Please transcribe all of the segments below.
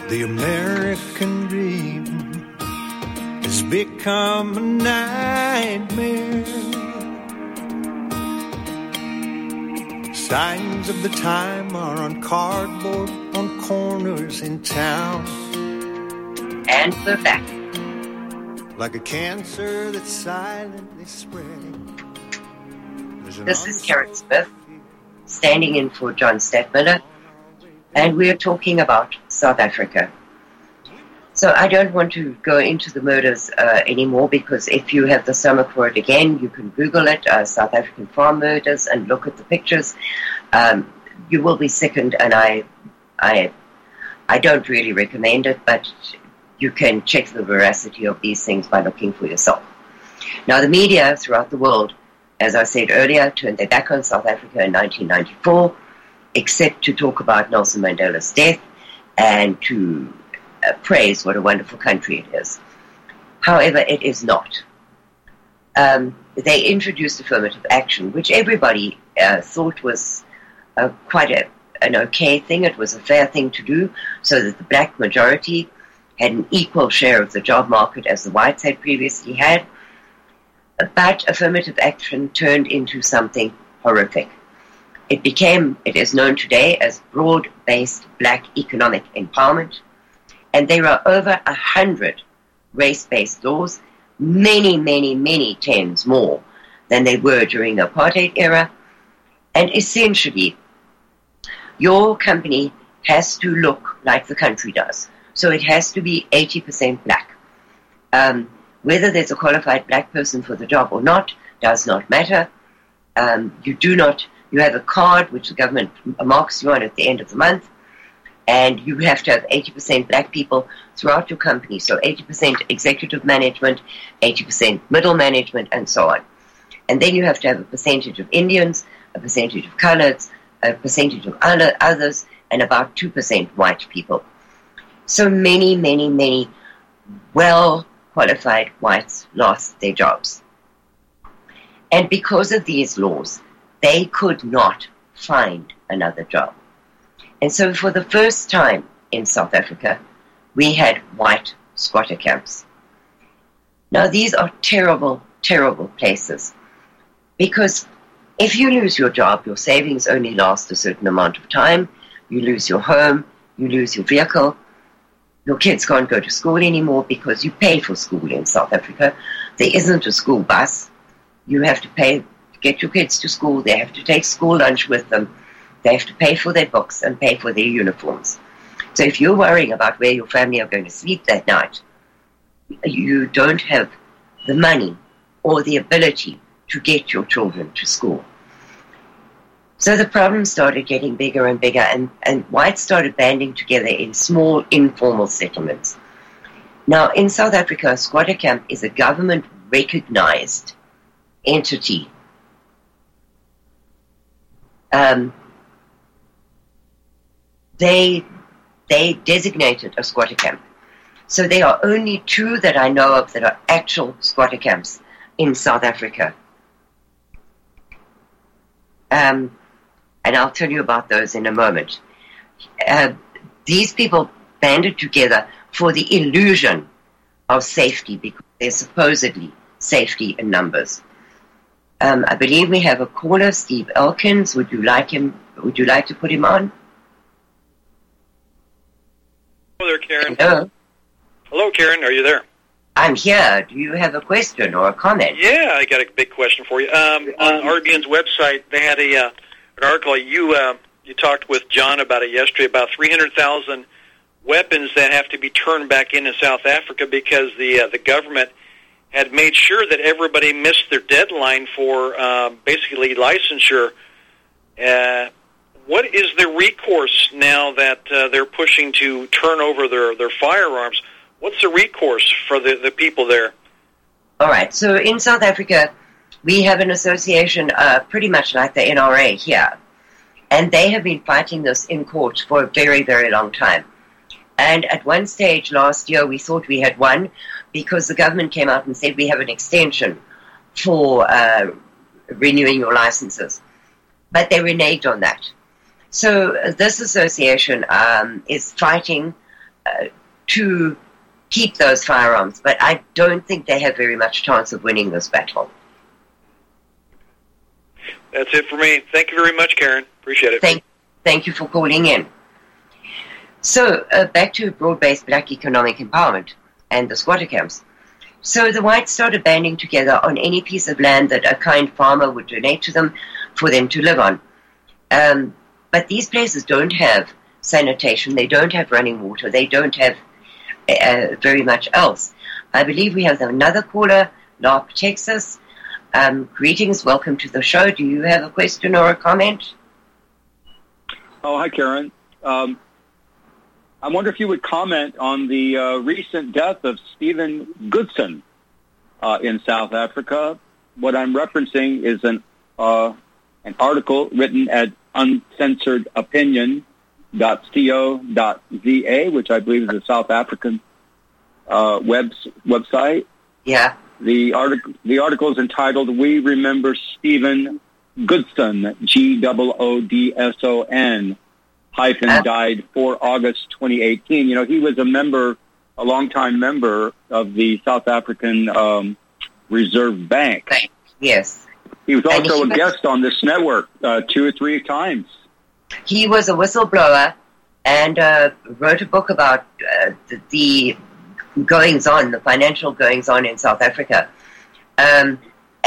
The American dream has become a nightmare. Signs of the time are on cardboard on corners in town. And we're back. Like a cancer that's silently spreading. This is Karen Smith, standing in for John Stadtmiller, and we are talking about South Africa. So I don't want to go into the murders anymore, because if you have the stomach for it again, you can Google it, South African farm murders, and look at the pictures. You will be sickened, and I don't really recommend it, but you can check the veracity of these things by looking for yourself. Now, the media throughout the world, as I said earlier, turned their back on South Africa in 1994, except to talk about Nelson Mandela's death and to praise what a wonderful country it is. However, it is not. They introduced affirmative action, which everybody thought was quite an okay thing. It was a fair thing to do, so that the black majority had an equal share of the job market as the whites had previously had. But affirmative action turned into something horrific. It is known today as broad-based black economic empowerment, and there are over 100 race-based laws, many tens more than they were during the apartheid era. And essentially, your company has to look like the country does. So it has to be 80% black. Whether there's a qualified black person for the job or not does not matter. You have a card which the government marks you on at the end of the month, and you have to have 80% black people throughout your company. So 80% executive management, 80% middle management, and so on. And then you have to have a percentage of Indians, a percentage of coloreds, a percentage of others, and about 2% white people. So many well-qualified whites lost their jobs. And because of these laws, they could not find another job. And so for the first time in South Africa, we had white squatter camps. Now, these are terrible places, because if you lose your job, your savings only last a certain amount of time. You lose your home, you lose your vehicle. Your kids can't go to school anymore because you pay for school in South Africa. There isn't a school bus. You have to pay to get your kids to school. They have to take school lunch with them. They have to pay for their books and pay for their uniforms. So if you're worrying about where your family are going to sleep that night, you don't have the money or the ability to get your children to school. So the problem started getting bigger and bigger, and whites started banding together in small, informal settlements. Now, in South Africa, a squatter camp is a government-recognized entity. They designated a squatter camp. So there are only 2 that I know of that are actual squatter camps in South Africa. And I'll tell you about those in a moment. These people banded together for the illusion of safety, because there's supposedly safety in numbers. I believe we have a caller, Steve Elkins. Would you like to put him on? Hello there, Karen. Hello. Hello, Karen. Are you there? I'm here. Do you have a question or a comment? Yeah, I got a big question for you. On RBN's website, they had an article. You talked with John about it yesterday, about 300,000 weapons that have to be turned back in South Africa because the government had made sure that everybody missed their deadline for basically licensure. What is the recourse now that they're pushing to turn over their firearms? What's the recourse for the people there? All right. So in South Africa, we have an association pretty much like the NRA here. And they have been fighting this in court for a very, very long time. And at one stage last year, we thought we had won because the government came out and said we have an extension for renewing your licenses. But they reneged on that. So this association is fighting to keep those firearms, but I don't think they have very much chance of winning this battle. That's it for me. Thank you very much, Karen. Appreciate it. Thank you for calling in. So, back to broad-based black economic empowerment and the squatter camps. So the whites started banding together on any piece of land that a kind farmer would donate to them for them to live on. But these places don't have sanitation, they don't have running water, they don't have very much else. I believe we have another caller, Lark, Texas. Greetings, welcome to the show. Do you have a question or a comment? Oh, hi, Karen. I wonder if you would comment on the recent death of Stephen Goodson in South Africa. What I'm referencing is an article written at uncensoredopinion.co.za, which I believe is a South African website. Yeah. The article is entitled "We Remember Stephen Goodson, Goodson, died 4 August 2018. You know, he was a longtime member of the South African Reserve Bank. Yes. He was also a guest on this network 2 or 3 times. He was a whistleblower and wrote a book about the goings-on, the financial goings-on in South Africa. And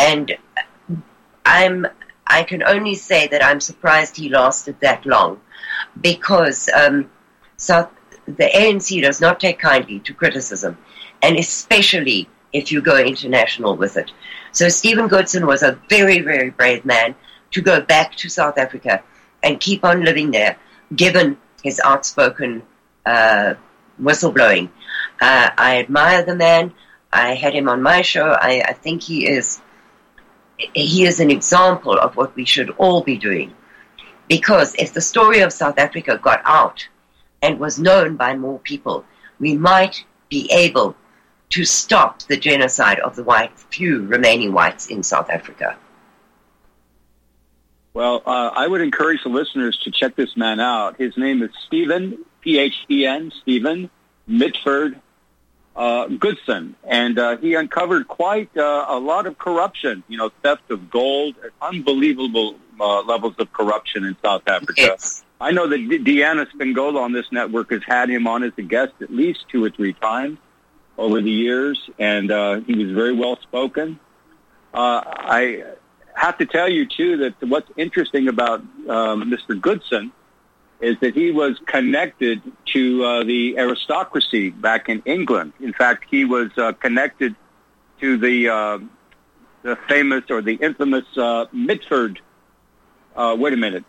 I can only say that I'm surprised he lasted that long, because the ANC does not take kindly to criticism, and especially if you go international with it. So Stephen Goodson was a very, very brave man to go back to South Africa and keep on living there, given his outspoken whistleblowing. I admire the man. I had him on my show. I think he is an example of what we should all be doing. Because if the story of South Africa got out and was known by more people, we might be able to stop the genocide of the few remaining whites in South Africa. Well, I would encourage the listeners to check this man out. His name is Stephen, P-H-E-N, Stephen Mitford Goodson, and he uncovered quite a lot of corruption, theft of gold, unbelievable levels of corruption in South Africa. Yes. I know that Deanna Spingola on this network has had him on as a guest at least 2 or 3 times over the years, and he was very well spoken. I have to tell you, too, that what's interesting about Mr. Goodson is that he was connected to the aristocracy back in England. In fact, he was connected to the famous or the infamous Mitford. Wait a minute.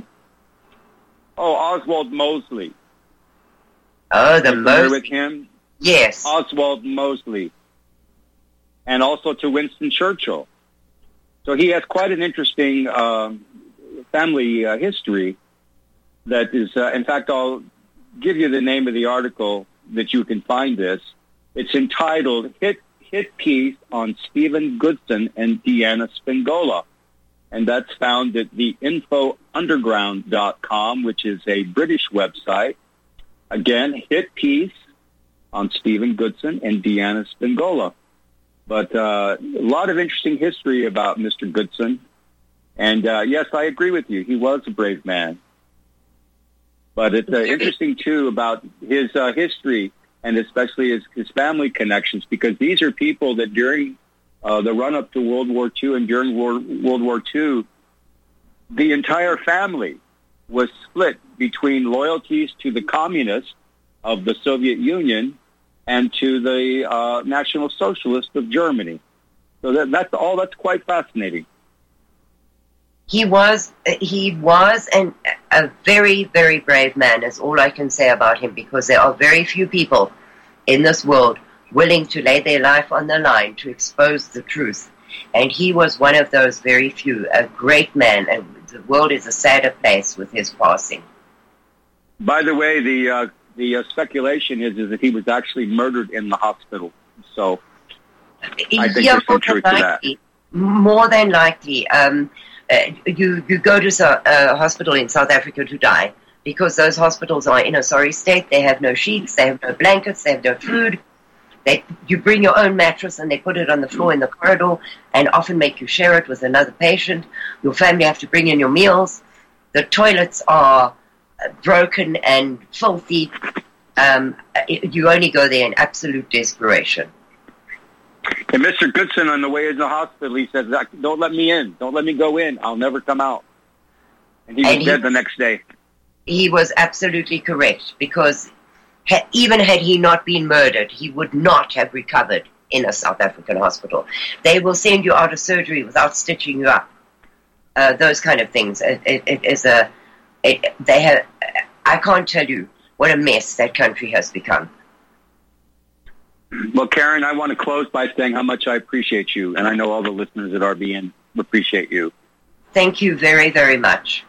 Oswald Mosley. Oh, the Mosley. With him? Yes. Oswald Mosley. And also to Winston Churchill. So he has quite an interesting family history. That is, in fact, I'll give you the name of the article that you can find this. It's entitled Hit Piece on Stephen Goodson and Deanna Spingola. And that's found at the infounderground.com, which is a British website. Again, hit piece on Stephen Goodson and Deanna Spingola. But a lot of interesting history about Mr. Goodson. And yes, I agree with you. He was a brave man. But it's interesting, too, about his history and especially his family connections, because these are people that during the run-up to World War II and during World War II, the entire family was split between loyalties to the communists of the Soviet Union and to the National Socialists of Germany. So that's quite fascinating. He was a very, very brave man, is all I can say about him, because there are very few people in this world willing to lay their life on the line to expose the truth. And he was one of those very few, a great man, and the world is a sadder place with his passing. By the way, the speculation is that he was actually murdered in the hospital. So I think there's some truth to that. More than likely. You go to a hospital in South Africa to die because those hospitals are in a sorry state. They have no sheets, they have no blankets, they have no food. You bring your own mattress and they put it on the floor in the corridor and often make you share it with another patient. Your family have to bring in your meals. The toilets are broken and filthy. You only go there in absolute desperation. And Mr. Goodson, on the way into the hospital, he says, "Don't let me in. Don't let me go in. I'll never come out." And he was dead the next day. He was absolutely correct, because even had he not been murdered, he would not have recovered in a South African hospital. They will send you out of surgery without stitching you up. Those kind of things. I can't tell you what a mess that country has become. Well, Karen, I want to close by saying how much I appreciate you, and I know all the listeners at RBN appreciate you. Thank you very, very much.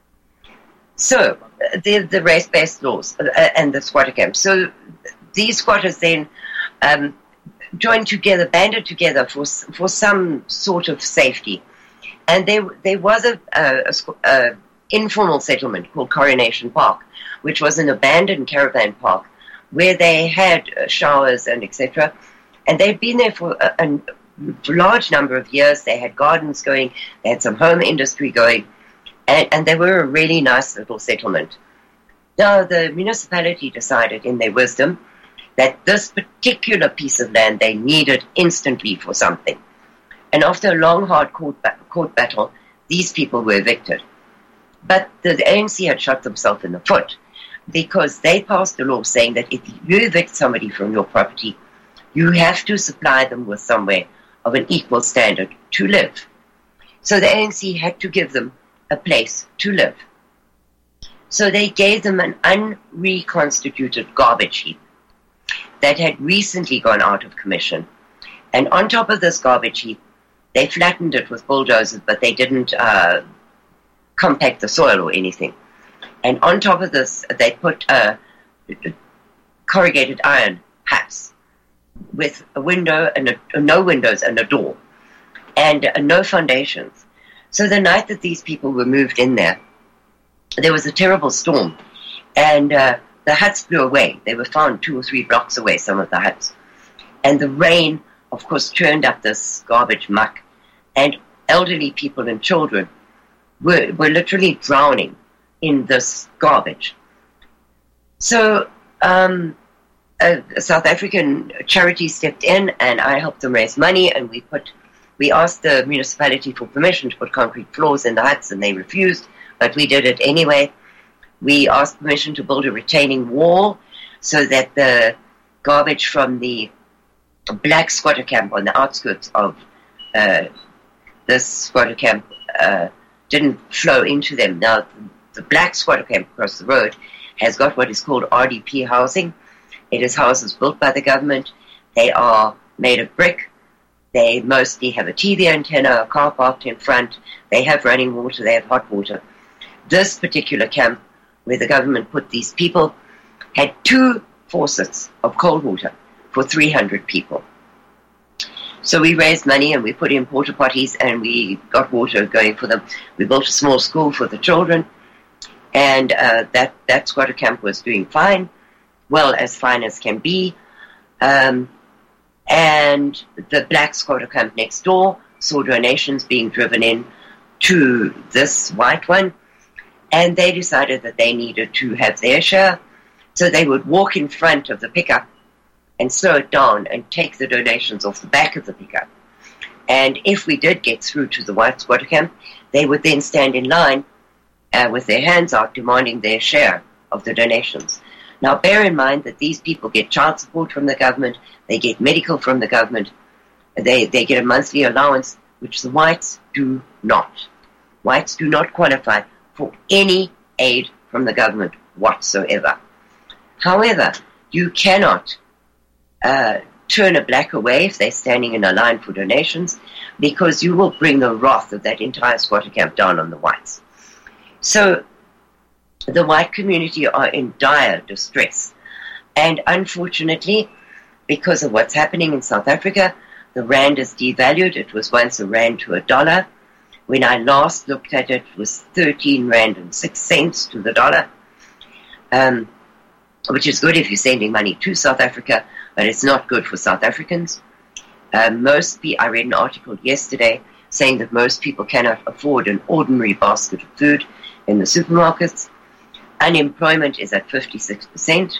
So, the race-based laws and the squatter camps. So, these squatters then joined together, banded together for some sort of safety. And there was a informal settlement called Coronation Park, which was an abandoned caravan park where they had showers and etc. And they'd been there for a large number of years. They had gardens going, they had some home industry going, and they were a really nice little settlement. Now, the municipality decided in their wisdom that this particular piece of land they needed instantly for something. And after a long, hard court battle, these people were evicted. But the ANC had shot themselves in the foot, because they passed a law saying that if you evict somebody from your property, you have to supply them with somewhere of an equal standard to live. So the ANC had to give them a place to live. So they gave them an unreconstituted garbage heap that had recently gone out of commission. And on top of this garbage heap, they flattened it with bulldozers, but they didn't compact the soil or anything. And on top of this, they put corrugated iron huts with a window and no windows and a door, and no foundations. So the night that these people were moved in there was a terrible storm, and the huts blew away. They were found 2 or 3 blocks away, some of the huts. And the rain, of course, churned up this garbage muck, and elderly people and children were literally drowning in this garbage. So a South African charity stepped in, and I helped them raise money, and we asked the municipality for permission to put concrete floors in the huts, and they refused, but we did it anyway. We asked permission to build a retaining wall so that the garbage from the black squatter camp on the outskirts of this squatter camp didn't flow into them. Now, the black squatter camp across the road has got what is called RDP housing. It is houses built by the government. They are made of brick. They mostly have a TV antenna, a car parked in front. They have running water. They have hot water. This particular camp, where the government put these people, had 2 faucets of cold water for 300 people. So we raised money and we put in porta potties and we got water going for them. We built a small school for the children, and that squatter camp was doing fine, well, as fine as can be. And the black squatter camp next door saw donations being driven in to this white one, and they decided that they needed to have their share, so they would walk in front of the pickup and slow it down and take the donations off the back of the pickup. And if we did get through to the white squatter camp, they would then stand in line with their hands out, demanding their share of the donations. Now, bear in mind that these people get child support from the government, they get medical from the government, they get a monthly allowance, which the whites do not. Whites do not qualify for any aid from the government whatsoever. However, you cannot turn a black away if they're standing in a line for donations, because you will bring the wrath of that entire squatter camp down on the whites. So the white community are in dire distress. And unfortunately, because of what's happening in South Africa, the rand is devalued. It was once a rand to $1. When I last looked at it, it was 13 rand and 6 cents to the dollar. which is good if you're sending money to South Africa, but it's not good for South Africans. I read an article yesterday saying that most people cannot afford an ordinary basket of food in the supermarkets. Unemployment is at 56%.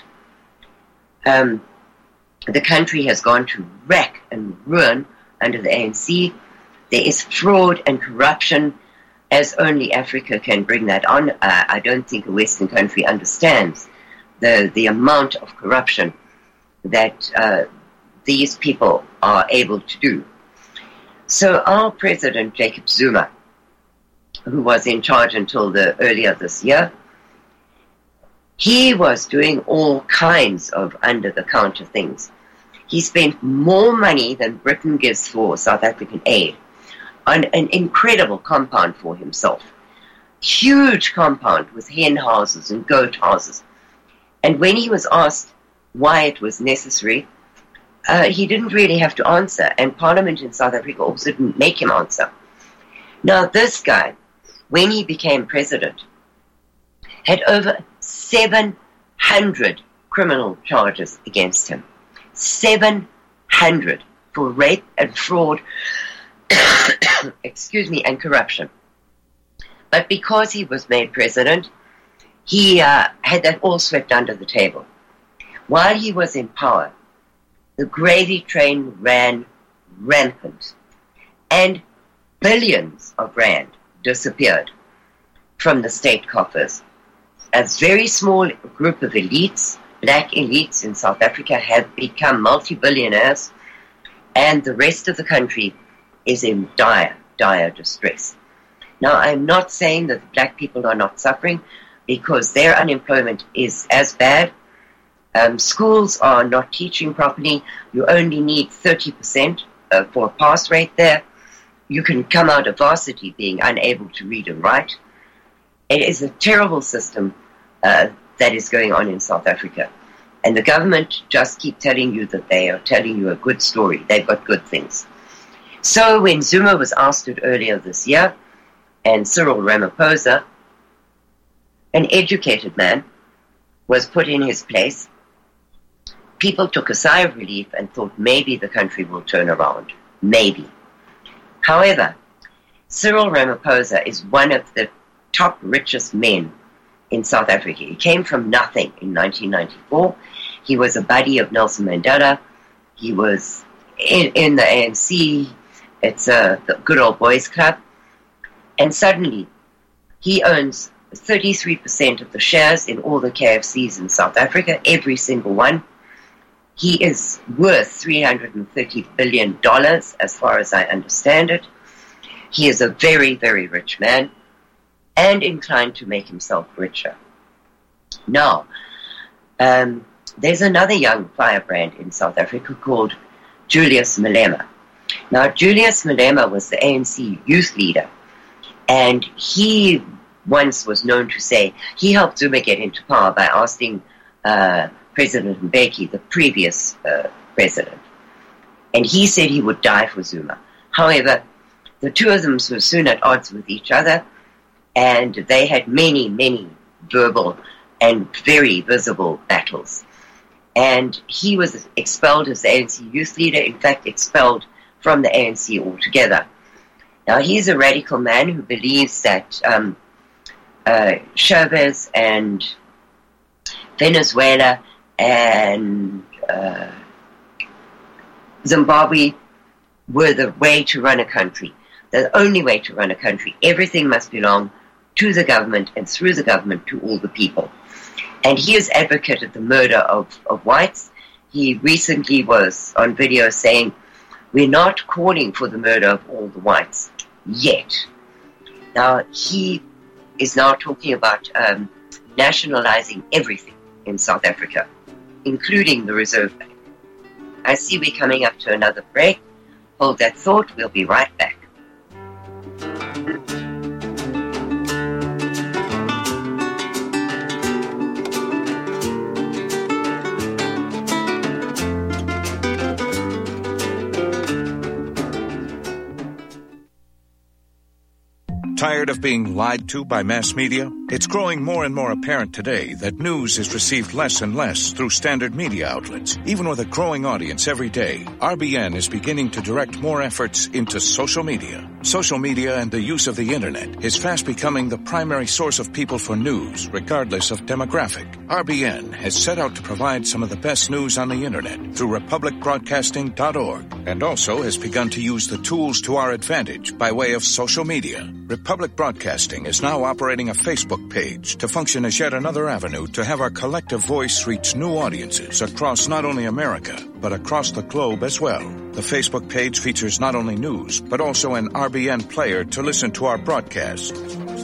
The country has gone to wreck and ruin under the ANC. There is fraud and corruption as only Africa can bring that on. I don't think a Western country understands the amount of corruption that these people are able to do. So our president, Jacob Zuma, who was in charge until earlier this year, he was doing all kinds of under-the-counter things. He spent more money than Britain gives for South African aid on an incredible compound for himself. Huge compound with hen houses and goat houses. And when he was asked why it was necessary, he didn't really have to answer. And Parliament in South Africa also didn't make him answer. Now, this guy, when he became president, had over 700 criminal charges against him. 700 for rape and fraud, and corruption. But because he was made president, he had that all swept under the table. While he was in power, the gravy train ran rampant, and billions of rand disappeared from the state coffers. A very small group of elites, black elites in South Africa, have become multi-billionaires, and the rest of the country is in dire, dire distress. Now, I'm not saying that black people are not suffering, because their unemployment is as bad. Schools are not teaching properly. You only need 30% for a pass rate there. You can come out of varsity being unable to read and write. It is a terrible system that is going on in South Africa. And the government just keep telling you that they are telling you a good story. They've got good things. So when Zuma was ousted earlier this year, and Cyril Ramaphosa, an educated man, was put in his place, people took a sigh of relief and thought maybe the country will turn around. Maybe. However, Cyril Ramaphosa is one of the top richest men in South Africa. He came from nothing in 1994. He was a buddy of Nelson Mandela. He was in the ANC. It's the good old boys club. And suddenly, he owns 33% of the shares in all the KFCs in South Africa, every single one. He is worth $330 billion, as far as I understand it. He is a very, very rich man, and inclined to make himself richer. Now, there's another young firebrand in South Africa called Julius Malema. Now, Julius Malema was the ANC youth leader, and he once was known to say he helped Zuma get into power by asking President Mbeki, the previous president. And he said he would die for Zuma. However, the two of them were soon at odds with each other, and they had many, many verbal and very visible battles. And he was expelled as the ANC youth leader, in fact expelled from the ANC altogether. Now, he's a radical man who believes that Chavez and Venezuela and Zimbabwe were the way to run a country. The only way to run a country. Everything must belong to the government and through the government to all the people. And he has advocated the murder of whites. He recently was on video saying, we're not calling for the murder of all the whites yet. Now, he is now talking about nationalizing everything in South Africa, including the Reserve Bank. I see we're coming up to another break. Hold that thought. We'll be right back. Tired of being lied to by mass media? It's growing more and more apparent today that news is received less and less through standard media outlets. Even with a growing audience every day, RBN is beginning to direct more efforts into social media. Social media and the use of the internet is fast becoming the primary source of people for news, regardless of demographic. RBN has set out to provide some of the best news on the internet through republicbroadcasting.org, and also has begun to use the tools to our advantage by way of social media. Republic Broadcasting is now operating a Facebook page to function as yet another avenue to have our collective voice reach new audiences across not only America, but across the globe as well. The Facebook page features not only news, but also an RBN player to listen to our broadcasts.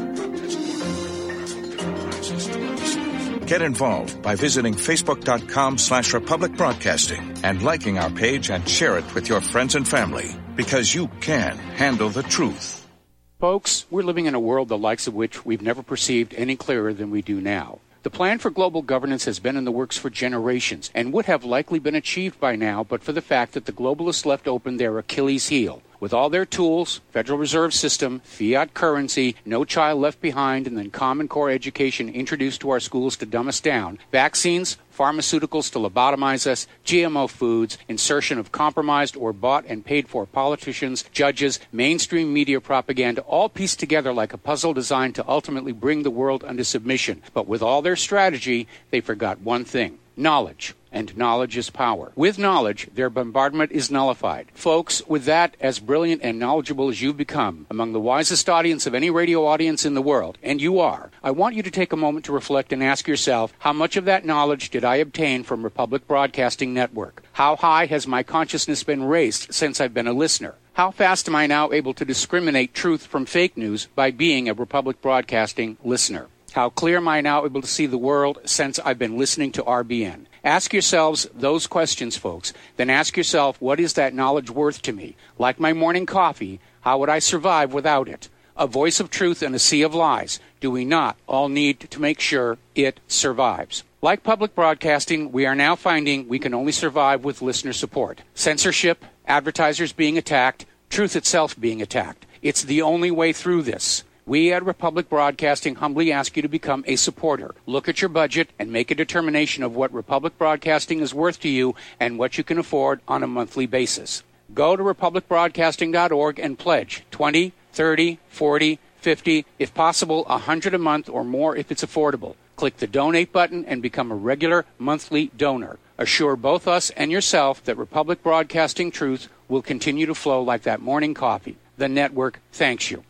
Get involved by visiting facebook.com/Republic Broadcasting and liking our page and share it with your friends and family, because you can handle the truth. Folks, we're living in a world the likes of which we've never perceived any clearer than we do now. The plan for global governance has been in the works for generations and would have likely been achieved by now but for the fact that the globalists left open their Achilles heel. With all their tools, Federal Reserve System, fiat currency, no child left behind, and then Common Core education introduced to our schools to dumb us down, vaccines, pharmaceuticals to lobotomize us, GMO foods, insertion of compromised or bought and paid for politicians, judges, mainstream media propaganda, all pieced together like a puzzle designed to ultimately bring the world under submission. But with all their strategy, they forgot one thing: knowledge. And knowledge is power. With knowledge, their bombardment is nullified. Folks, with that, as brilliant and knowledgeable as you've become, among the wisest audience of any radio audience in the world, and you are, I want you to take a moment to reflect and ask yourself, how much of that knowledge did I obtain from Republic Broadcasting Network? How high has my consciousness been raised since I've been a listener? How fast am I now able to discriminate truth from fake news by being a Republic Broadcasting listener? How clear am I now able to see the world since I've been listening to RBN? Ask yourselves those questions, folks. Then ask yourself, what is that knowledge worth to me? Like my morning coffee, how would I survive without it? A voice of truth in a sea of lies. Do we not all need to make sure it survives? Like public broadcasting, we are now finding we can only survive with listener support. Censorship, advertisers being attacked, truth itself being attacked. It's the only way through this. We at Republic Broadcasting humbly ask you to become a supporter. Look at your budget and make a determination of what Republic Broadcasting is worth to you and what you can afford on a monthly basis. Go to republicbroadcasting.org and pledge $20, $30, $40, $50, if possible, $100 a month or more if it's affordable. Click the donate button and become a regular monthly donor. Assure both us and yourself that Republic Broadcasting truth will continue to flow like that morning coffee. The network thanks you.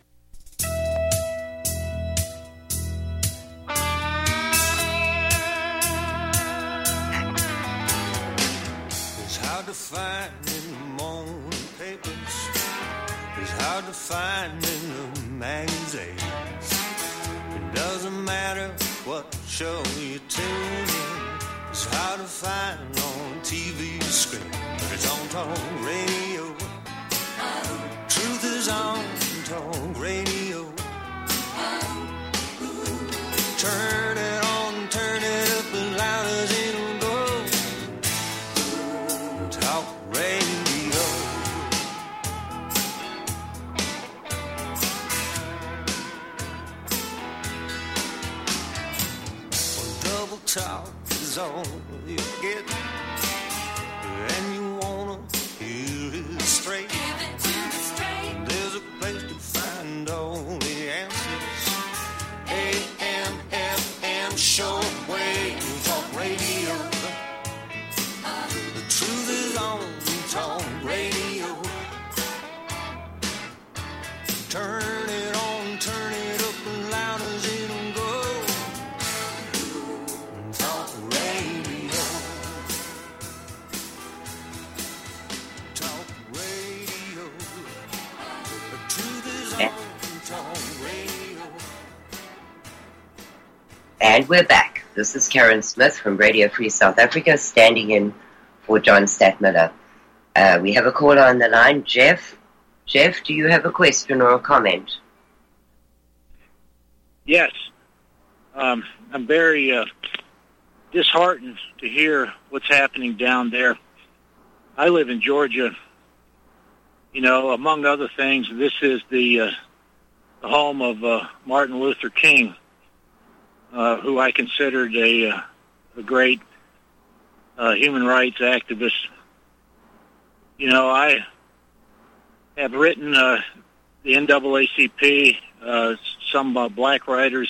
To find in the morning papers, it's hard to find in the magazines. It doesn't matter what show you tune in, it's hard to find on TV screen, but it's on talk radio. Truth is on talk radio. Turn it on, turn it up as loud as it'll go. Talk radio. Well, double talk is all you get, and you wanna hear it straight. Give it to me straight. There's a place to find all the answers. AM, FM, shortwave, talk radio. The truth is on talk radio. Turn it on, turn it up as loud as it'll go. Talk radio. Talk radio. The truth is on talk radio. And we're back. This is Karen Smith from Radio Free South Africa, standing in for John Stadtmiller. We have a caller on the line, Jeff. Jeff, do you have a question or a comment? Yes. I'm very disheartened to hear what's happening down there. I live in Georgia. You know, among other things, this is the home of Martin Luther King. who I considered a great human rights activist. You know, I have written the NAACP, some black writers.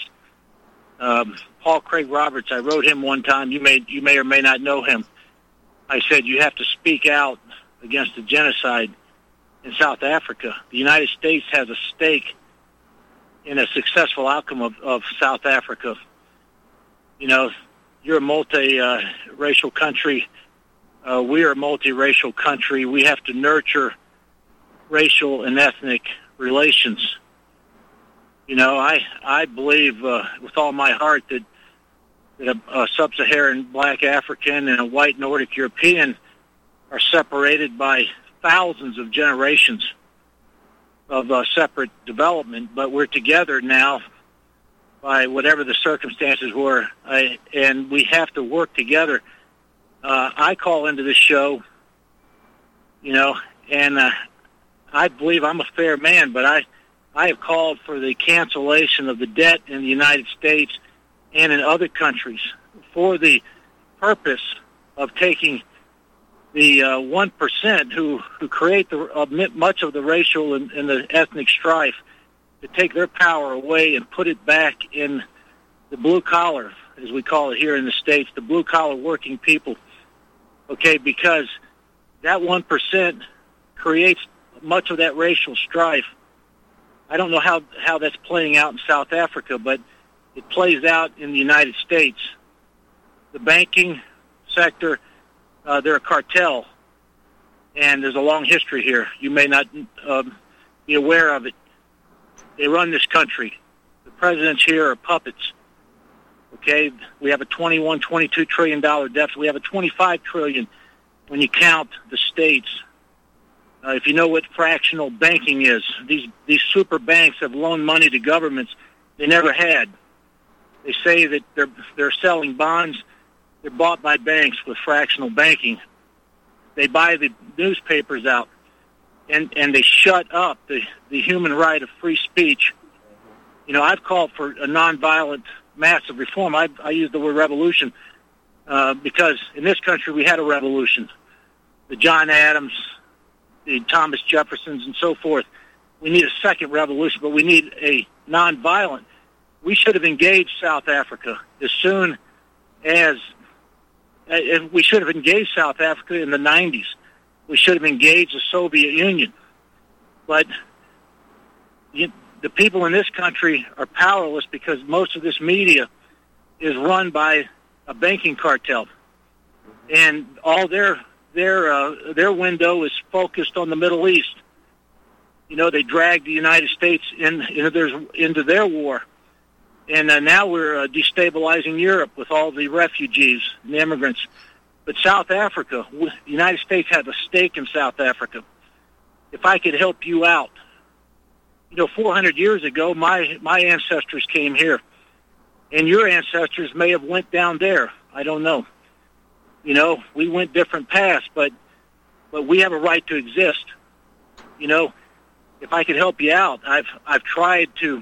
Paul Craig Roberts, I wrote him one time. You may or may not know him. I said, you have to speak out against the genocide in South Africa. The United States has a stake in a successful outcome of South Africa. You know, you're a multi-racial country. We are a multiracial country. We have to nurture racial and ethnic relations. You know, I believe with all my heart that a sub-Saharan black African and a white Nordic European are separated by thousands of generations of separate development, but we're together now by whatever the circumstances were, and we have to work together. I call into this show, you know, and I believe I'm a fair man, but I have called for the cancellation of the debt in the United States and in other countries for the purpose of taking the 1% who create much of the racial and the ethnic strife, to take their power away and put it back in the blue collar, as we call it here in the States, the blue collar working people. Okay, because that 1% creates much of that racial strife. I don't know how that's playing out in South Africa, but it plays out in the United States. The banking sector, they're a cartel, and there's a long history here. You may not be aware of it. They run this country. The presidents here are puppets. Okay, we have a $22 trillion deficit. We have a $25 trillion when you count the states. If you know what fractional banking is, these super banks have loaned money to governments they never had. They say that they're selling bonds. They're bought by banks with fractional banking. They buy the newspapers out, and they shut up the human right of free speech. You know, I've called for a nonviolent massive reform. I use the word revolution because in this country we had a revolution. The John Adams, the Thomas Jeffersons, and so forth. We need a second revolution, but we need a nonviolent. We should have engaged South Africa as soon as we should have engaged South Africa in the 90s. We should have engaged the Soviet Union. But the people in this country are powerless because most of this media is run by a banking cartel, and all their window is focused on the Middle East. You know, they dragged the United States into their war, and now we're destabilizing Europe with all the refugees and the immigrants. But South Africa, the United States has a stake in South Africa. If I could help you out, you know, 400 years ago, my ancestors came here, and your ancestors may have went down there. I don't know. You know, we went different paths, but we have a right to exist. You know, if I could help you out, I've tried to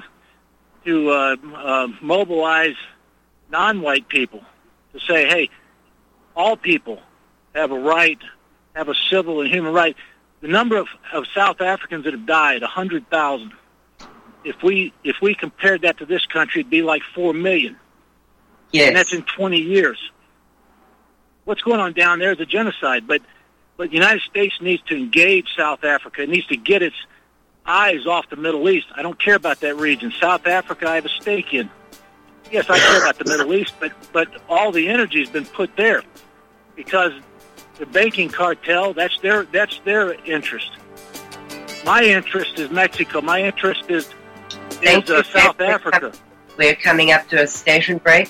mobilize non-white people to say, hey, all people have a right, have a civil and human right. The number of South Africans that have died, 100,000. If we compared that to this country, it'd be like 4 million. Yes. And that's in 20 years. What's going on down there is a genocide, but the United States needs to engage South Africa. It needs to get its eyes off the Middle East. I don't care about that region. South Africa, I have a stake in. Yes, I care about the Middle East, but all the energy has been put there because the banking cartel, that's their interest. My interest is Mexico. My interest is South Africa. We're coming up to a station break.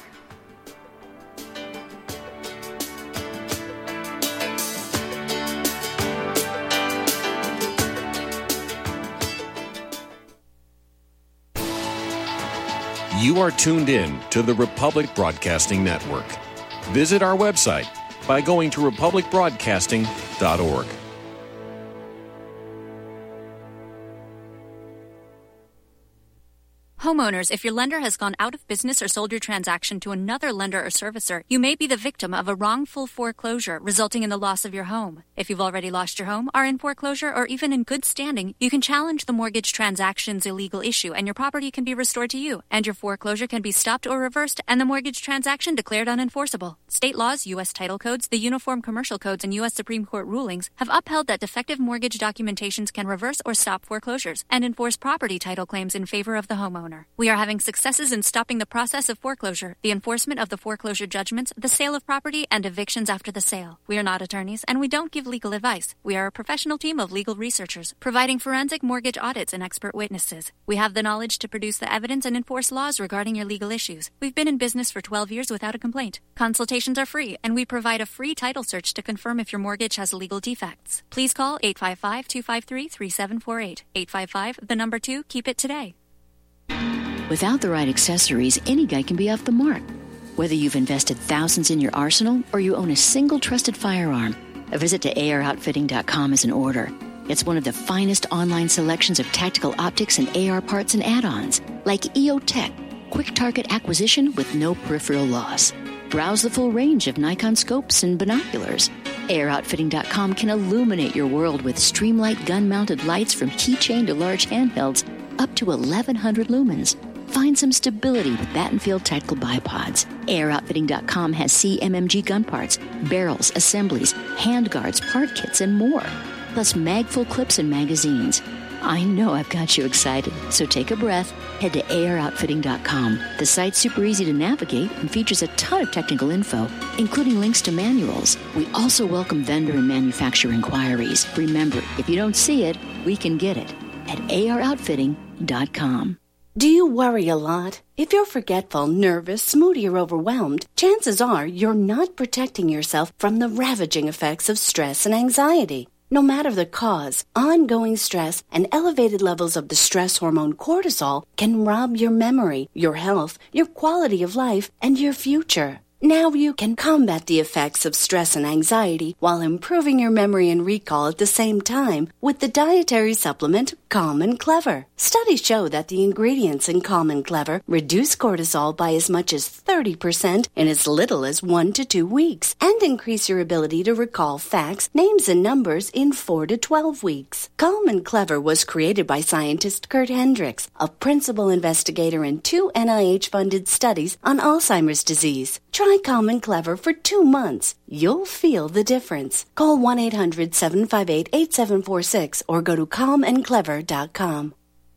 You are tuned in to the Republic Broadcasting Network. Visit our website by going to republicbroadcasting.org. Homeowners, if your lender has gone out of business or sold your transaction to another lender or servicer, you may be the victim of a wrongful foreclosure, resulting in the loss of your home. If you've already lost your home, are in foreclosure, or even in good standing, you can challenge the mortgage transaction's illegal issue, and your property can be restored to you, and your foreclosure can be stopped or reversed, and the mortgage transaction declared unenforceable. State laws, U.S. title codes, the Uniform Commercial Codes, and U.S. Supreme Court rulings have upheld that defective mortgage documentations can reverse or stop foreclosures and enforce property title claims in favor of the homeowner. We are having successes in stopping the process of foreclosure, the enforcement of the foreclosure judgments, the sale of property, and evictions after the sale. We are not attorneys, and we don't give legal advice. We are a professional team of legal researchers, providing forensic mortgage audits and expert witnesses. We have the knowledge to produce the evidence and enforce laws regarding your legal issues. We've been in business for 12 years without a complaint. Consultations are free, and we provide a free title search to confirm if your mortgage has legal defects. Please call 855-253-3748. 855, the number 2, keep it today. Without the right accessories, any guy can be off the mark. Whether you've invested thousands in your arsenal or you own a single trusted firearm, a visit to AROutfitting.com is in order. It's one of the finest online selections of tactical optics and AR parts and add-ons, like EOTech, quick target acquisition with no peripheral loss. Browse the full range of Nikon scopes and binoculars. AROutfitting.com can illuminate your world with Streamlight gun-mounted lights from keychain to large handhelds up to 1,100 lumens. Find some stability with Battenfield Tactical Bipods. AirOutfitting.com has CMMG gun parts, barrels, assemblies, handguards, part kits, and more. Plus magful clips and magazines. I know I've got you excited, so take a breath. Head to AirOutfitting.com. The site's super easy to navigate and features a ton of technical info, including links to manuals. We also welcome vendor and manufacturer inquiries. Remember, if you don't see it, we can get it at AirOutfitting.com. Do you worry a lot? If you're forgetful, nervous, moody, or overwhelmed, chances are you're not protecting yourself from the ravaging effects of stress and anxiety. No matter the cause, ongoing stress and elevated levels of the stress hormone cortisol can rob your memory, your health, your quality of life, and your future. Now you can combat the effects of stress and anxiety while improving your memory and recall at the same time with the dietary supplement Calm and Clever. Studies show that the ingredients in Calm and Clever reduce cortisol by as much as 30% in as little as 1 to 2 weeks and increase your ability to recall facts, names, and numbers in 4 to 12 weeks. Calm and Clever was created by scientist Kurt Hendricks, a principal investigator in 2 NIH-funded studies on Alzheimer's disease. Try Calm and Clever for 2 months. You'll feel the difference. Call 1-800-758-8746 or go to calmandclever.com.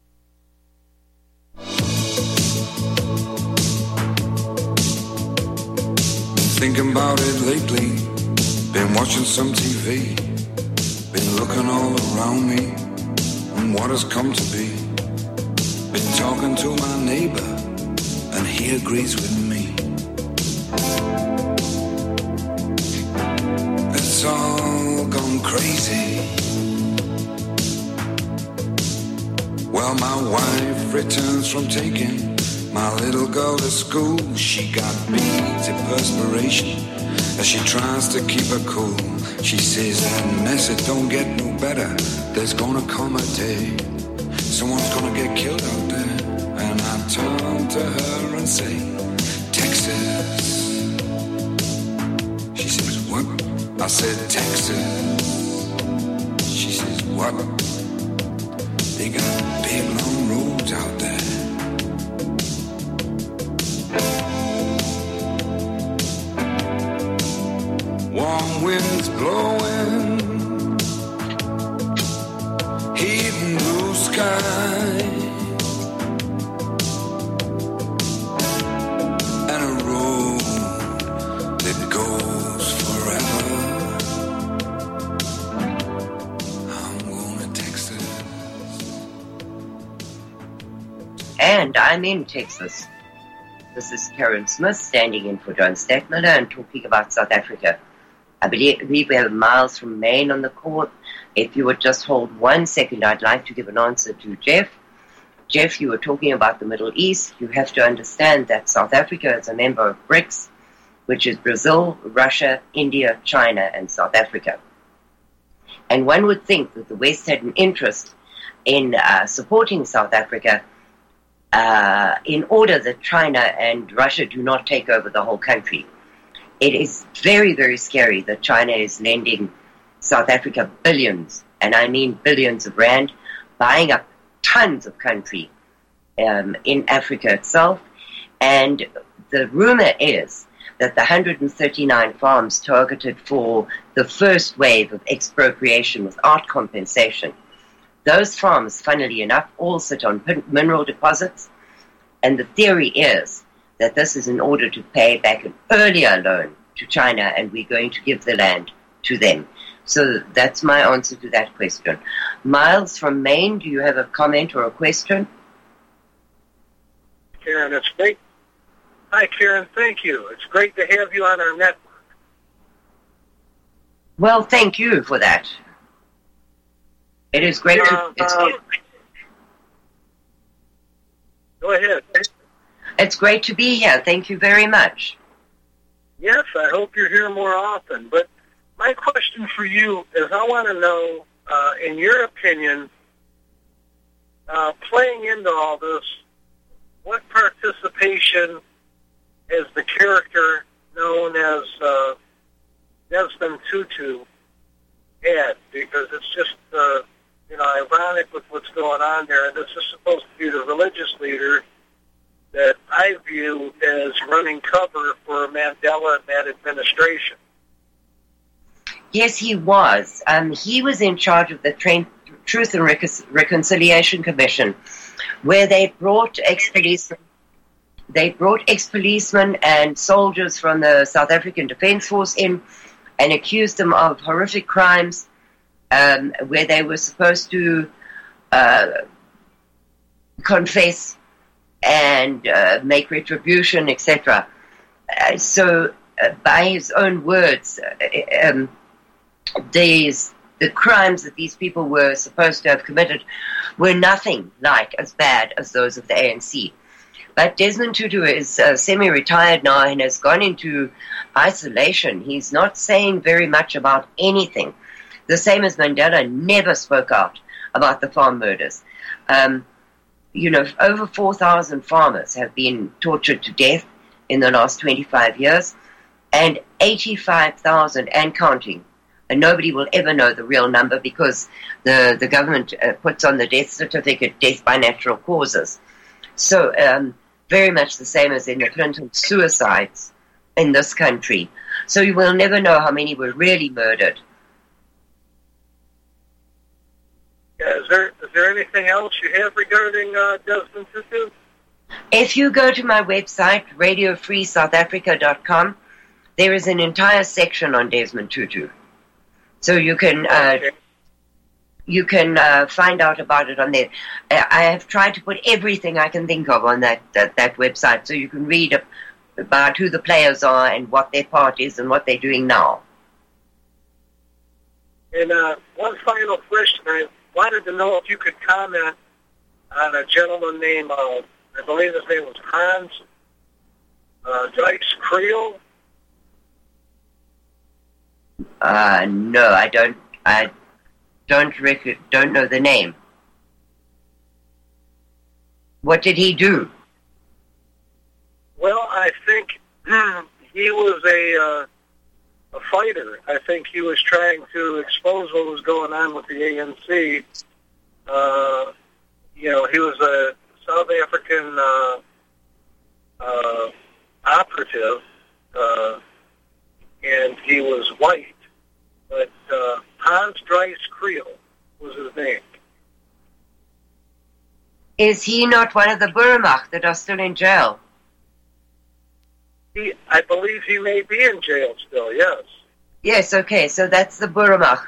Thinking about it lately, been watching some TV, been looking all around me and what has come to be. Been talking to my neighbor and he agrees with me. It's all gone crazy. Well, my wife returns from taking my little girl to school. She got beads of perspiration as she tries to keep her cool. She says that mess, it don't get no better. There's gonna come a day someone's gonna get killed out there. And I turn to her and say, Texas. She says, what? I said, Texas. She says, what? They got big long roads out there. Warm winds blowing, heat and blue sky, and a road that goes forever. I'm going to Texas. And I'm in Texas. This is Karen Smith standing in for John Stettmiller and talking about South Africa. I believe we have Miles from Maine on the call. If you would just hold 1 second, I'd like to give an answer to Jeff. Jeff, you were talking about the Middle East. You have to understand that South Africa is a member of BRICS, which is Brazil, Russia, India, China, and South Africa. And one would think that the West had an interest in supporting South Africa in order that China and Russia do not take over the whole country. It is very, very scary that China is lending South Africa billions, and I mean billions of rand, buying up tons of country in Africa itself. And the rumor is that the 139 farms targeted for the first wave of expropriation without compensation, those farms, funnily enough, all sit on mineral deposits. And the theory is that this is in order to pay back an earlier loan to China, and we're going to give the land to them. So that's my answer to that question. Miles from Maine, do you have a comment or a question? Karen, it's great. Hi, Karen. Thank you. It's great to have you on our network. Well, thank you for that. It is great to... Go ahead. It's great to be here. Thank you very much. Yes, I hope you're here more often. But my question for you is I want to know, in your opinion, playing into all this, what participation has the character known as Desmond Tutu had? Because it's just, ironic with what's going on there. And this is supposed to be the religious leader that I view as running cover for Mandela and that administration. Yes, he was. He was in charge of the Truth and Reconciliation Commission, where they brought ex-policemen and soldiers from the South African Defence Force in and accused them of horrific crimes, where they were supposed to confess and make retribution, etc. So, by his own words, the crimes that these people were supposed to have committed were nothing like as bad as those of the ANC. But Desmond Tutu is semi-retired now and has gone into isolation. He's not saying very much about anything. The same as Mandela never spoke out about the farm murders. Over 4,000 farmers have been tortured to death in the last 25 years, and 85,000 and counting. And nobody will ever know the real number because the government puts on the death certificate, death by natural causes. So very much the same as in the Clinton suicides in this country. So you will never know how many were really murdered. Yeah, is there anything else you have regarding Desmond Tutu? If you go to my website, radiofreesouthafrica.com, there is an entire section on Desmond Tutu. So you can find out about it on there. I have tried to put everything I can think of on that website, so you can read about who the players are and what their part is and what they're doing now. And one final question. I wanted to know if you could comment on a gentleman named, I believe his name was Hans Dries Kriel. No, I don't. I don't know the name. What did he do? Well, I think he was a fighter. I think he was trying to expose what was going on with the ANC. He was a South African operative, and he was white. But Hans Dries Kriel was his name. Is he not one of the Burmach that are still in jail? I believe he may be in jail still, yes. Yes, okay, so that's the Burmach.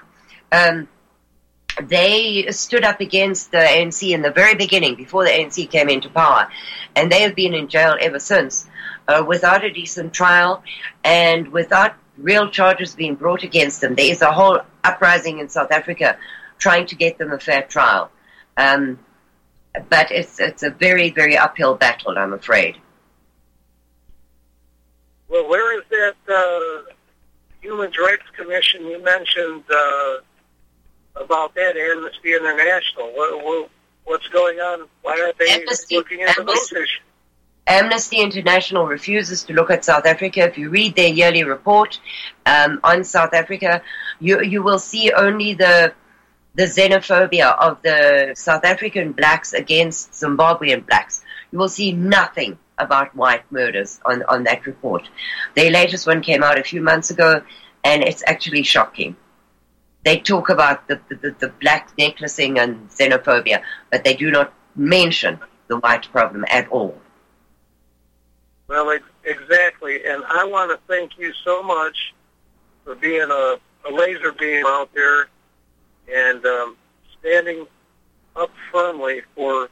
They stood up against the ANC in the very beginning, before the ANC came into power, and they have been in jail ever since, without a decent trial and without real charges being brought against them. There is a whole uprising in South Africa trying to get them a fair trial. But it's a very, very uphill battle, I'm afraid. Well, where is that Human Rights Commission you mentioned about that, Amnesty International? what's going on? Why aren't they looking into those issues? Amnesty International refuses to look at South Africa. If you read their yearly report on South Africa, you will see only the xenophobia of the South African blacks against Zimbabwean blacks. You will see nothing about white murders on that report. Their latest one came out a few months ago, and it's actually shocking. They talk about the black necklacing and xenophobia, but they do not mention the white problem at all. Well, exactly, and I want to thank you so much for being a laser beam out there and standing up firmly for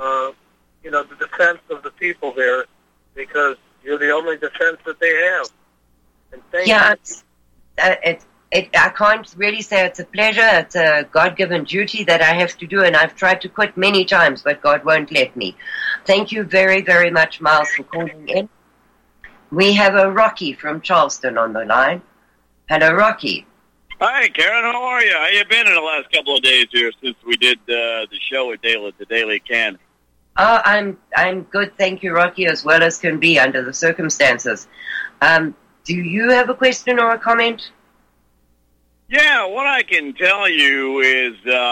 the defense of the people there, because you're the only defense that they have. And thank you. I can't really say it's a pleasure. It's a God-given duty that I have to do, and I've tried to quit many times, but God won't let me. Thank you very, very much, Miles, for calling in. We have a Rocky from Charleston on the line. Hello, Rocky. Hi, Karen. How are you? How you been in the last couple of days here since we did the show with Dale at the Daily Can? I'm good, thank you, Rocky, as well as can be under the circumstances. Do you have a question or a comment? Yeah, what I can tell you is,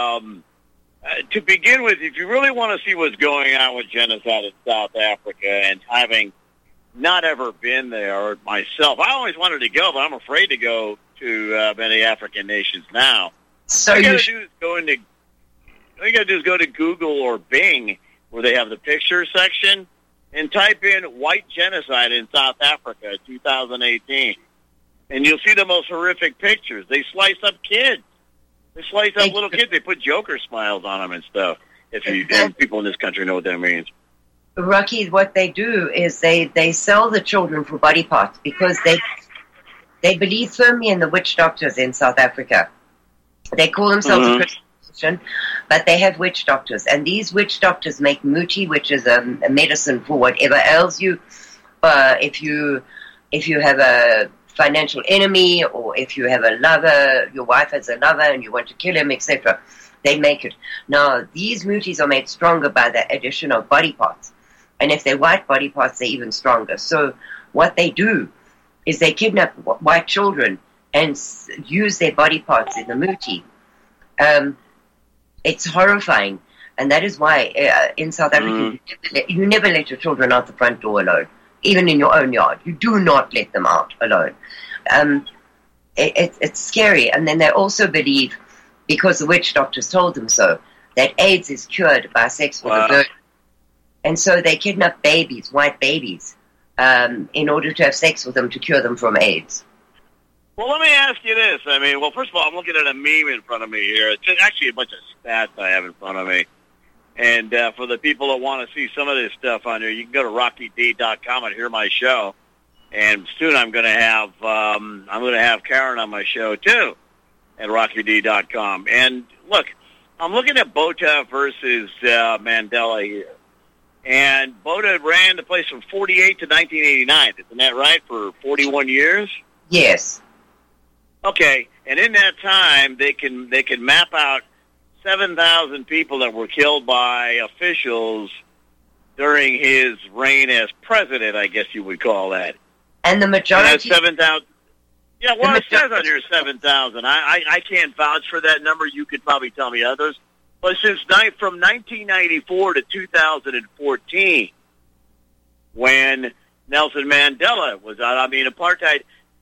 to begin with, if you really want to see what's going on with genocide in South Africa, and having not ever been there myself, I always wanted to go, but I'm afraid to go to many African nations now. So all you got to do is go to Google or Bing, where they have the picture section, and type in white genocide in South Africa 2018. And you'll see the most horrific pictures. They slice up kids. They slice up little kids. They put Joker smiles on them and stuff. And people in this country know what that means. Rocky, what they do is they sell the children for body parts because they believe firmly in the witch doctors in South Africa. They call themselves a Christian, but they have witch doctors. And these witch doctors make muti, which is a medicine for whatever ails you. If you have a financial enemy, or if you have a lover, your wife has a lover and you want to kill him, etc., they make it. Now, these mutis are made stronger by the addition of body parts. And if they're white body parts, they're even stronger. So what they do is they kidnap white children and use their body parts in the muti. It's horrifying. And that is why in South Africa, you never let your children out the front door alone. Even in your own yard. You do not let them out alone. It's scary. And then they also believe, because the witch doctors told them so, that AIDS is cured by sex with a virgin. And so they kidnap babies, white babies, in order to have sex with them to cure them from AIDS. Well, let me ask you this. I mean, well, first of all, I'm looking at a meme in front of me here. It's actually a bunch of stats I have in front of me. And for the people that want to see some of this stuff on here, you can go to RockyD.com and hear my show. And soon I'm going to have Karen on my show too, at RockyD.com. And look, I'm looking at Botha versus Mandela here. And Botha ran the place from 48 to 1989. Isn't that right? For 41 years? Yes. Okay. And in that time, they can map out 7,000 people that were killed by officials during his reign as president, I guess you would call that. And the majority... And 7,000... Yeah, well, it says on here 7,000. I can't vouch for that number. You could probably tell me others. But from 1994 to 2014, when Nelson Mandela was out, apartheid,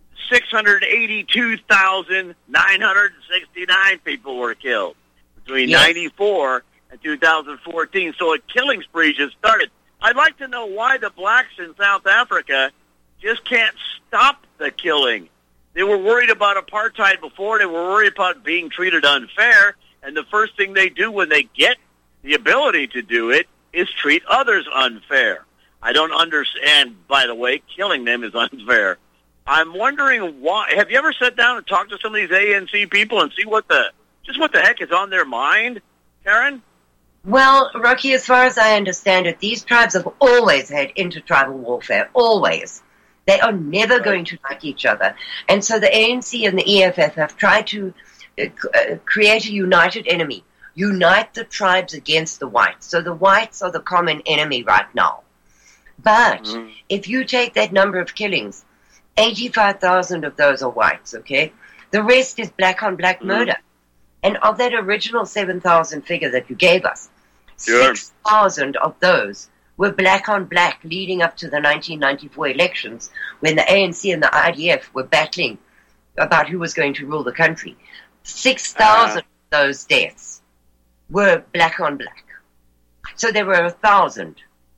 682,969 people were killed between 94 and 2014. So a killing spree just started. I'd like to know why the blacks in South Africa just can't stop the killing. They were worried about apartheid before. They were worried about being treated unfair. And the first thing they do when they get the ability to do it is treat others unfair. I don't understand, by the way, killing them is unfair. I'm wondering why. Have you ever sat down and talked to some of these ANC people and see what the heck is on their mind, Karen? Well, Rocky, as far as I understand it, these tribes have always had intertribal warfare, always. They are never going to like each other. And so the ANC and the EFF have tried to create a united enemy unite the tribes against the whites. So the whites are the common enemy right now. But if you take that number of killings, 85,000 of those are whites, okay? The rest is black-on-black murder. And of that original 7,000 figure that you gave us, 6,000 of those were black-on-black leading up to the 1994 elections when the ANC and the IDF were battling about who was going to rule the country. 6,000 of those deaths were black-on-black. So there were 1,000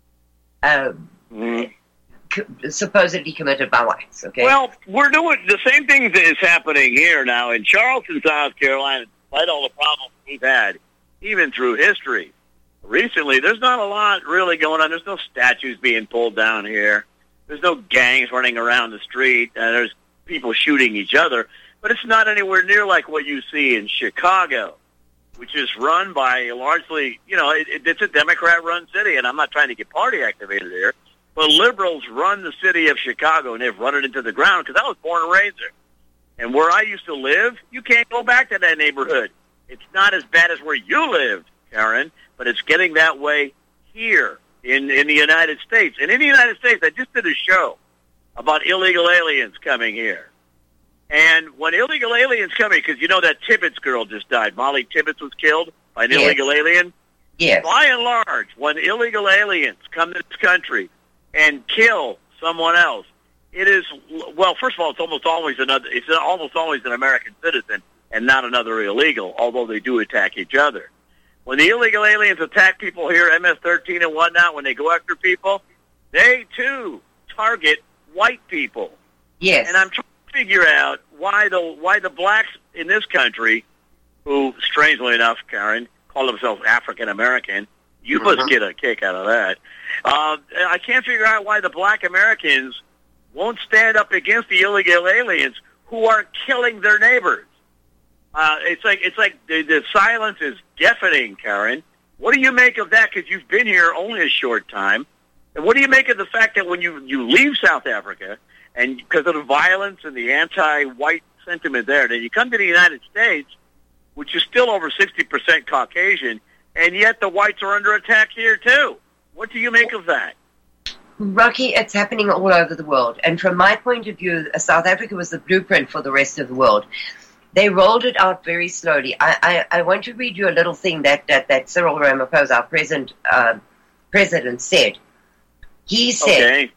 supposedly committed by whites, okay? Well, we're doing the same thing that is happening here now in Charleston, South Carolina, despite all the problems we've had, even through history. Recently, there's not a lot really going on. There's no statues being pulled down here. There's no gangs running around the street. There's people shooting each other. But it's not anywhere near like what you see in Chicago, which is run by largely, it's a Democrat-run city, and I'm not trying to get party activated here, but liberals run the city of Chicago, and they've run it into the ground because I was born and raised there. And where I used to live, you can't go back to that neighborhood. It's not as bad as where you lived, Karen, but it's getting that way here in the United States. And in the United States, I just did a show about illegal aliens coming here. And when illegal aliens come in, because you know that Tibbetts girl just died. Molly Tibbetts was killed by an illegal alien. Yes. By and large, when illegal aliens come to this country and kill someone else, it is, well, first of all, it's almost always an American citizen and not another illegal, although they do attack each other. When the illegal aliens attack people here, MS-13 and whatnot, when they go after people, they, too, target white people. Yes. And I'm trying to figure out why the blacks in this country, who, strangely enough, Karen, call themselves African American, you must get a kick out of that. I can't figure out why the black Americans won't stand up against the illegal aliens who are killing their neighbors. It's like the silence is deafening, Karen. What do you make of that? Because you've been here only a short time. And what do you make of the fact that when you leave South Africa, and because of the violence and the anti-white sentiment there, then you come to the United States, which is still over 60% Caucasian, and yet the whites are under attack here too. What do you make of that? Rocky, it's happening all over the world. And from my point of view, South Africa was the blueprint for the rest of the world. They rolled it out very slowly. I want to read you a little thing that Cyril Ramaphosa, our president, said. He said,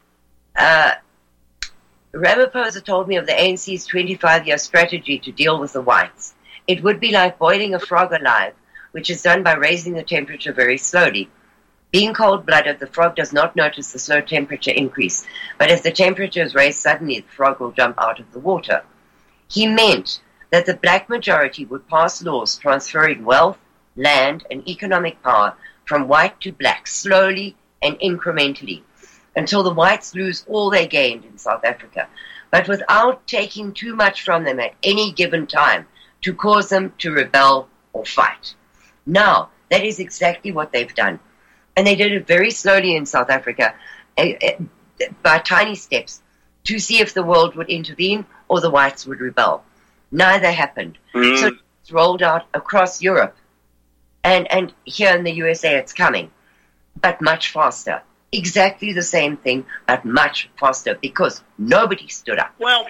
Ramaphosa told me of the ANC's 25-year strategy to deal with the whites. It would be like boiling a frog alive, which is done by raising the temperature very slowly. Being cold-blooded, the frog does not notice the slow temperature increase, but as the temperature is raised suddenly, the frog will jump out of the water. He meant that the black majority would pass laws transferring wealth, land, and economic power from white to black slowly and incrementally until the whites lose all they gained in South Africa, but without taking too much from them at any given time to cause them to rebel or fight. Now, that is exactly what they've done. And they did it very slowly in South Africa, by tiny steps, to see if the world would intervene or the whites would rebel. Neither happened. So it's rolled out across Europe. And here in the USA it's coming, but much faster. Exactly the same thing, but much faster, because nobody stood up. Well,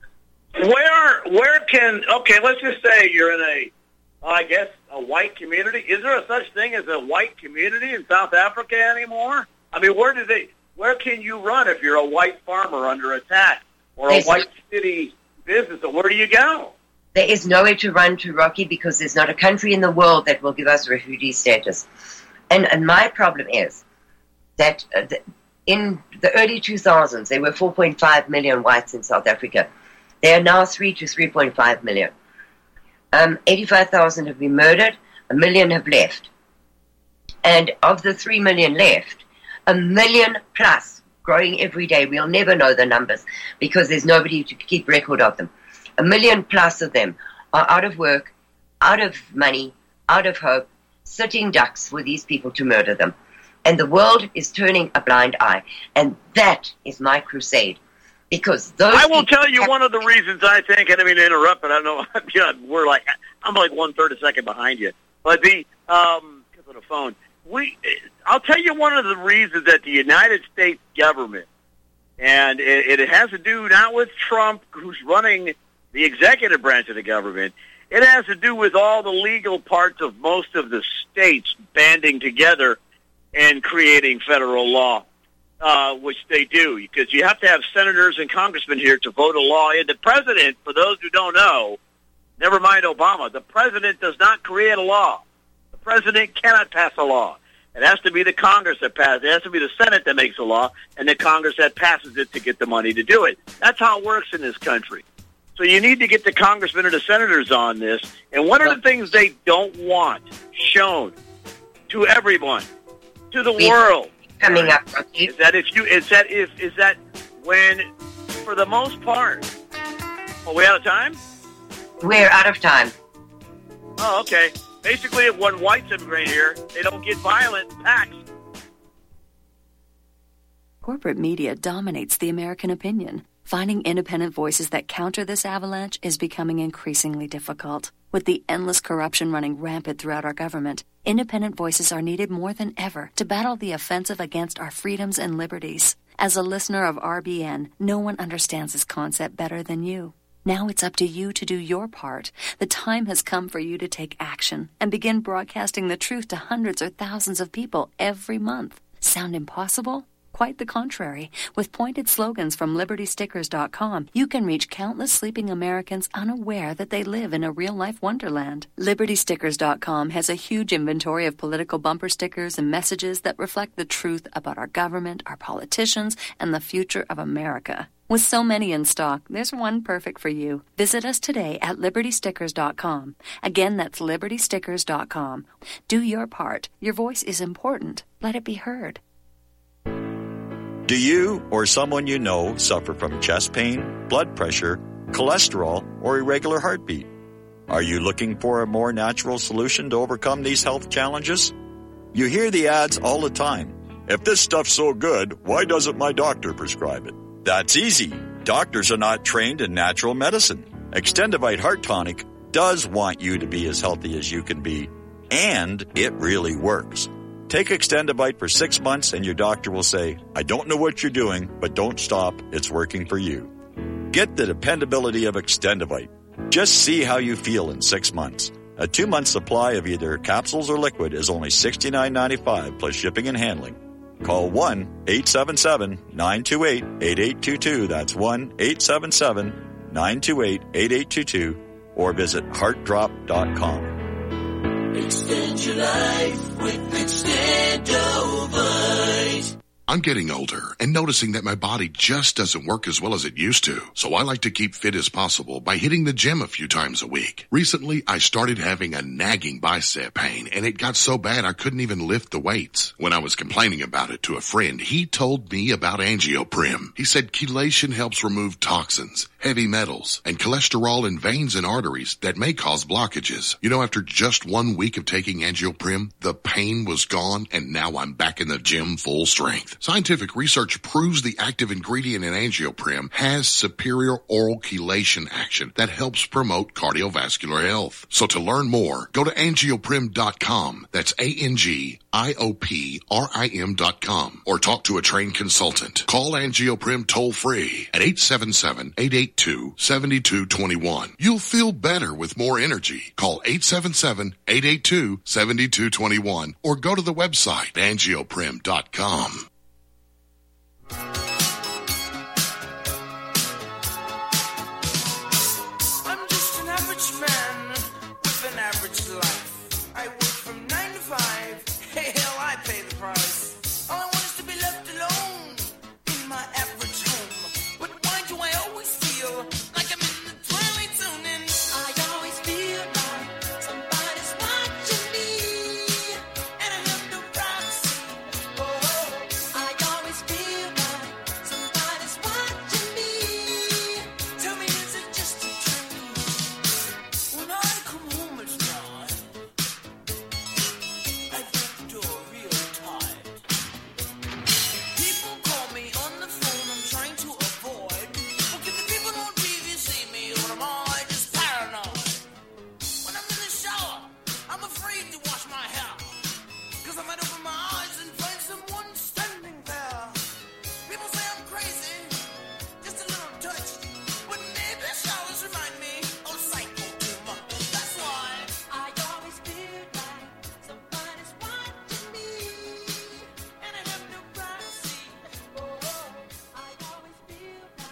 let's just say you're in a white community. Is there a such thing as a white community in South Africa anymore? I mean, where can you run if you're a white farmer under attack or a white city business? Where do you go? There is nowhere to run to, Rocky, because there's not a country in the world that will give us refugee status. And my problem is that in the early 2000s, there were 4.5 million whites in South Africa. There are now 3 to 3.5 million. 85,000 have been murdered, 1 million have left. And of the 3 million left, 1 million plus, growing every day, we'll never know the numbers because there's nobody to keep record of them. 1 million plus of them are out of work, out of money, out of hope, sitting ducks for these people to murder them. And the world is turning a blind eye. And that is my crusade. Because those I will tell you one of the reasons I think, I didn't mean to interrupt, but I know I'm like 1/3 a second behind you. But Because of the phone. I'll tell you one of the reasons that the United States government, and it has to do not with Trump, who's running the executive branch of the government. It has to do with all the legal parts of most of the states banding together and creating federal law, which they do, because you have to have senators and congressmen here to vote a law in. The president, for those who don't know, never mind Obama, the president does not create a law. The president cannot pass a law. It has to be the Congress that passes it. It has to be the Senate that makes a law, and the Congress that passes it to get the money to do it. That's how it works in this country. So you need to get the congressmen or the senators on this. And one of the things they don't want shown to everyone, to the world, coming up, is that when, for the most part, are we out of time? We're out of time. Oh, okay. Basically, when whites immigrate here, they don't get violent attacks. Corporate media dominates the American opinion. Finding independent voices that counter this avalanche is becoming increasingly difficult. With the endless corruption running rampant throughout our government, independent voices are needed more than ever to battle the offensive against our freedoms and liberties. As a listener of RBN, no one understands this concept better than you. Now it's up to you to do your part. The time has come for you to take action and begin broadcasting the truth to hundreds or thousands of people every month. Sound impossible? Quite the contrary. With pointed slogans from LibertyStickers.com, you can reach countless sleeping Americans unaware that they live in a real-life wonderland. LibertyStickers.com has a huge inventory of political bumper stickers and messages that reflect the truth about our government, our politicians, and the future of America. With so many in stock, there's one perfect for you. Visit us today at LibertyStickers.com. Again, that's LibertyStickers.com. Do your part. Your voice is important. Let it be heard. Do you or someone you know suffer from chest pain, blood pressure, cholesterol, or irregular heartbeat? Are you looking for a more natural solution to overcome these health challenges? You hear the ads all the time. If this stuff's so good, why doesn't my doctor prescribe it? That's easy. Doctors are not trained in natural medicine. Extendivite Heart Tonic does want you to be as healthy as you can be, and it really works. Take Extendivite for 6 months and your doctor will say, I don't know what you're doing, but don't stop. It's working for you. Get the dependability of Extendivite. Just see how you feel in 6 months. A 2-month supply of either capsules or liquid is only $69.95 plus shipping and handling. Call 1-877-928-8822. That's 1-877-928-8822 or visit heartdrop.com. Extend your life with Extendovite. I'm getting older and noticing that my body just doesn't work as well as it used to. So I like to keep fit as possible by hitting the gym a few times a week. Recently, I started having a nagging bicep pain and it got so bad I couldn't even lift the weights. When I was complaining about it to a friend, he told me about Angioprim. He said chelation helps remove toxins, heavy metals, and cholesterol in veins and arteries that may cause blockages. You know, after just 1 week of taking Angioprim, the pain was gone and now I'm back in the gym full strength. Scientific research proves the active ingredient in Angioprim has superior oral chelation action that helps promote cardiovascular health. So to learn more, go to Angioprim.com. That's ANGIOPRIM.com or talk to a trained consultant. Call Angioprim toll free at 877-882-7221. You'll feel better with more energy. Call 877-882-7221 or go to the website Angioprim.com. I'm just an average man with an average life. I work from 9 to 5. Hey, hell, I pay the price. All I want is to be left alone in my average home. But why do I always feel like I'm in the Twilight Zone? And I always feel like somebody's watching me, and I have no privacy. Oh, I always feel like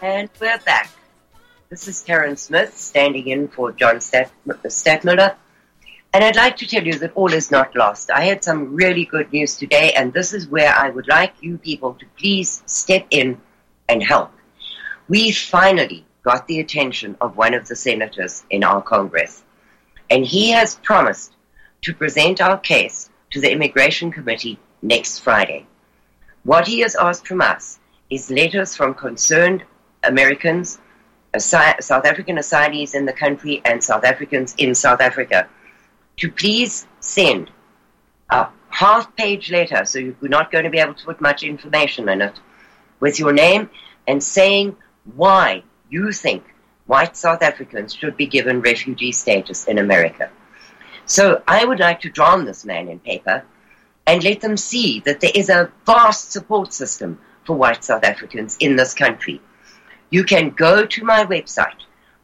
And we're back. This is Karen Smith, standing in for John Stadtmüller. And I'd like to tell you that all is not lost. I had some really good news today, and this is where I would like you people to please step in and help. We finally got the attention of one of the senators in our Congress, and he has promised to present our case to the Immigration Committee next Friday. What he has asked from us is letters from concerned Americans, South African asylees in the country, and South Africans in South Africa to please send a half-page letter, so you're not going to be able to put much information in it, with your name and saying why you think white South Africans should be given refugee status in America. So I would like to drown this man in paper and let them see that there is a vast support system for white South Africans in this country. You can go to my website,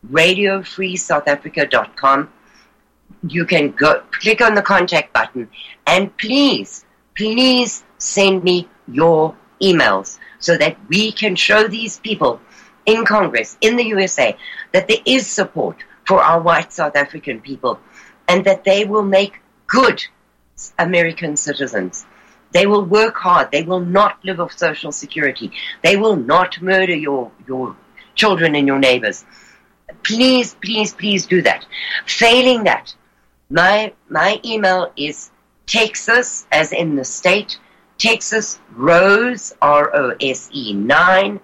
radiofreesouthafrica.com. You can go click on the contact button and please send me your emails so that we can show these people in Congress, in the USA, that there is support for our white South African people and that they will make good American citizens. They will work hard. They will not live off Social Security. They will not murder your children and your neighbors. Please do that. Failing that, my email is Texas, as in the state, Texas Rose, ROSE 9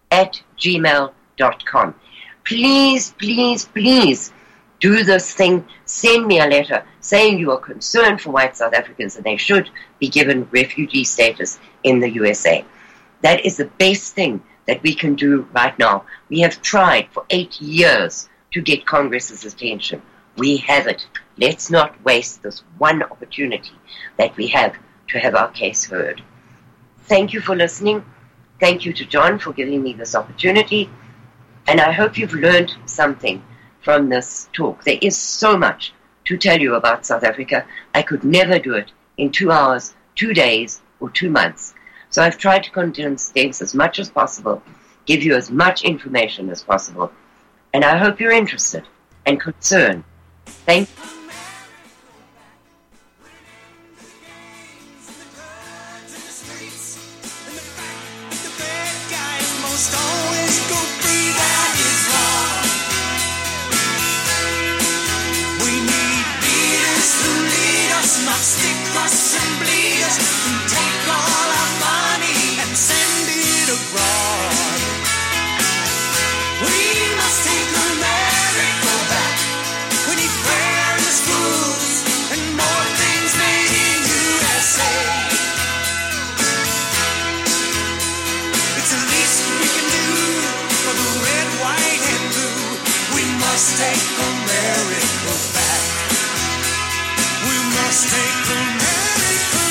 @gmail.com. Please do this thing. Send me a letter saying you are concerned for white South Africans and they should be given refugee status in the USA. That is the best thing that we can do right now. We have tried for 8 years to get Congress's attention. We have it. Let's not waste this one opportunity that we have to have our case heard. Thank you for listening. Thank you to John for giving me this opportunity. And I hope you've learned something from this talk. There is so much to tell you about South Africa. I could never do it in 2 hours, 2 days, or 2 months. So I've tried to condense things as much as possible, give you as much information as possible. And I hope you're interested and concerned. Thank you. Not stick us and bleed us and take all our money and send it abroad. We must take America back. We need fairness, rules, and more things made in USA. It's the least we can do for the red, white, and blue. We must take America back. Must take America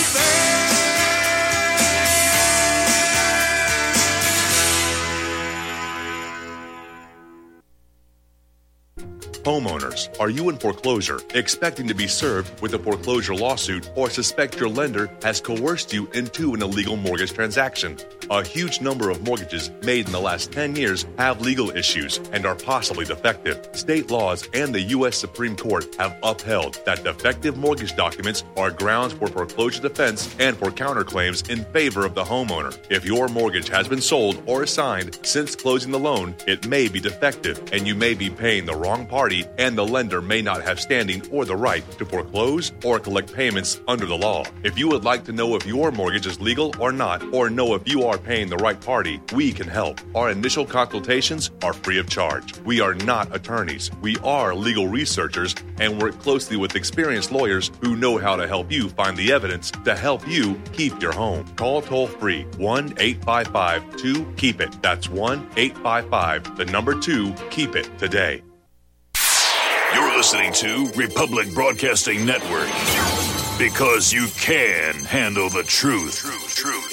back. Homeowners, are you in foreclosure, expecting to be served with a foreclosure lawsuit, or suspect your lender has coerced you into an illegal mortgage transaction? A huge number of mortgages made in the last 10 years have legal issues and are possibly defective. State laws and the U.S. Supreme Court have upheld that defective mortgage documents are grounds for foreclosure defense and for counterclaims in favor of the homeowner. If your mortgage has been sold or assigned since closing the loan, it may be defective and you may be paying the wrong party, and the lender may not have standing or the right to foreclose or collect payments under the law. If you would like to know if your mortgage is legal or not, or know if you are paying the right party, we can help. Our initial consultations are free of charge. We are not attorneys. We are legal researchers and work closely with experienced lawyers who know how to help you find the evidence to help you keep your home. Call toll-free 1-855-2-KEEP-IT. That's 1-855-2-KEEP-IT today. You're listening to Republic Broadcasting Network, because you can handle the truth.